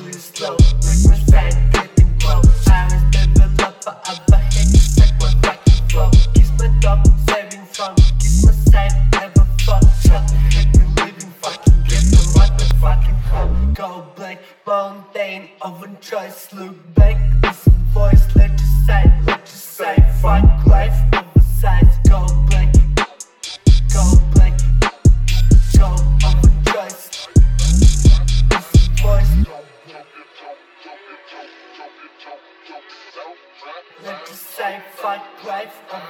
really slow. Make my side getting broke. I was developer of a hit, check my fucking flow. Kiss my dog, saving from. Kiss my side, never fuck. Shut the heck, you living fucking get the motherfucking home. Go black, mountain, oven choice, look back. Listen voice, let your side, fuck life, oversize. Go black, go black, go oven choice. Listen voice, let your side, fuck life,